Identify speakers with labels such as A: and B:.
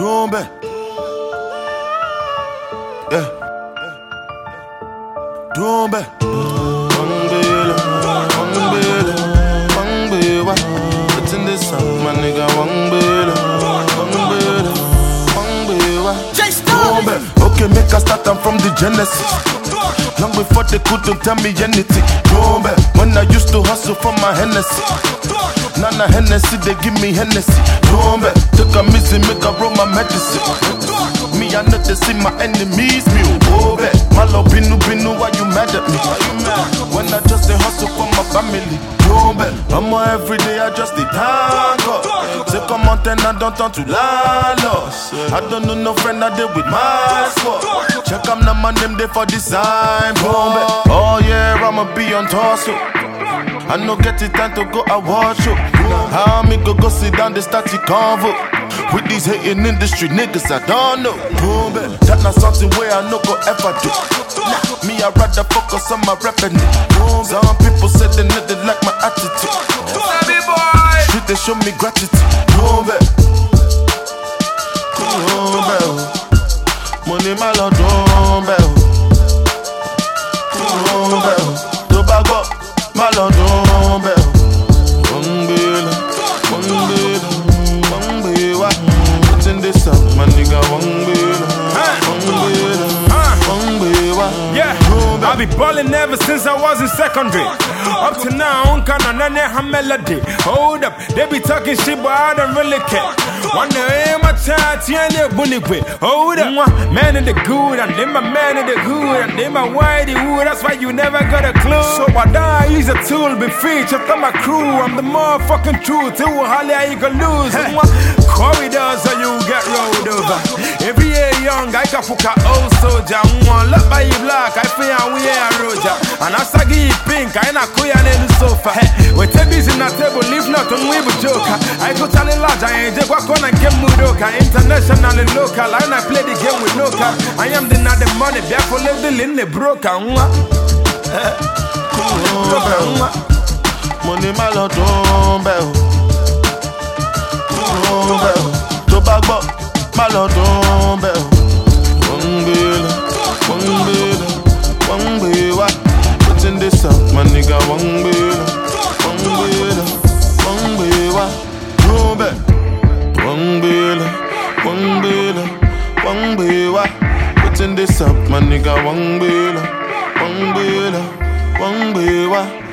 A: Tombe. Yeah. Tombe. Wangbele, wangbele, wangbele. What's in this song, my nigga? Wangbele, wangbele, wangbele. Tombe. Okay, make a start, I'm from the Genesis. Long before they couldn't tell me anything. Tombe. When I used to hustle for my Hennessy. Nana Hennessy, they give me Hennessy. Tombe. Took a missing, make a roll my medicine. Me, I know they see my enemies. Me, oh, bet. My love, binu, why you mad at me? When I just a hustle for my family. Tombe. I'm on every day, I just a tango. Say, come on, then I don't turn to landlords. I don't know no friend I did with my squad. Check I'm not my name there for design. Tombe. Oh, yeah, I'ma be on torso. I no get the time to go and watch you. How me go sit down, they start to convo. With these hating industry niggas, I don't know. That not something where I no go ever do. Me, I rather focus on my revenue. Some people say they know they like my attitude. Shit, they show me gratitude. Money, my lord, Tobago, my lord, Wangbele, wangbele, wangbele. What's in this up, my nigga? Wangbele, wangbele, wangbele.
B: Yeah, I be ballin' ever since I was in secondary. Up to now, I don't have melody. Hold up, they be talking shit, but I don't really care. One day, my child, hold up, man in the good, and then my man in the hood, and then my whitey wood. That's why you never got a clue. So I die, use a tool, be featured on my crew. I'm the motherfucking truth. It will hardly how you can lose. Corridors, so you get rolled over. Every year young, I can fuck a old soldier. Look by you black, I feel we are Roger. And I say pink, I ain't queer in the sofa. We take this in a table, leave nothing, we be joker. I go tell large, I ain't just walk on and get Mudoka. International and local, and I play the game with no car. I am the not the money, therefore live the line, broker.
A: Money, my lord, Tobago, my lord, Wangbele, wangbele, wangbele. What's in this up, my nigga? Wangbele, wangbele, wangbele. Wangbele, wangbele, wangbele. What's in this up, my nigga? Wangbele, wangbele, wangbele.